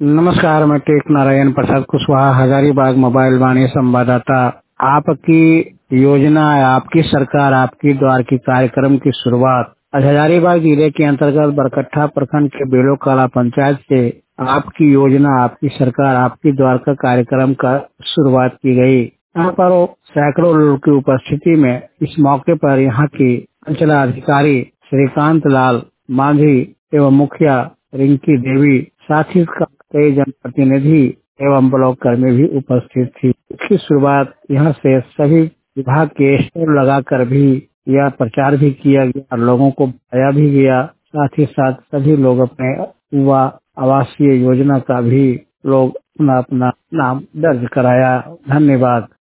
नमस्कार, मैं टेक नारायण प्रसाद कुशवाहा, हजारीबाग मोबाइल वाणी संवाददाता। आपकी योजना है, आपकी सरकार, आपकी द्वार की कार्यक्रम की शुरुआत आज हजारीबाग जिले के अंतर्गत बरकट्ठा प्रखंड के बेलो कला पंचायत से आपकी योजना, आपकी सरकार, आपकी द्वार का कार्यक्रम का शुरुआत की गई। यहाँ पर सैकड़ों लोगों की उपस्थिति में इस मौके पर यहाँ की अंचलाधिकारी श्रीकांत लाल मांझी एवं मुखिया रिंकी देवी, साथ ही कई जनप्रतिनिधि एवं ब्लॉक कर्मी भी उपस्थित थी। इसकी शुरुआत यहाँ से सभी विभाग के स्टॉल लगाकर भी यह प्रचार भी किया गया और लोगों को बताया भी गया। साथ ही साथ सभी लोग अपने युवा आवासीय योजना का भी लोग अपना अपना नाम दर्ज कराया। धन्यवाद।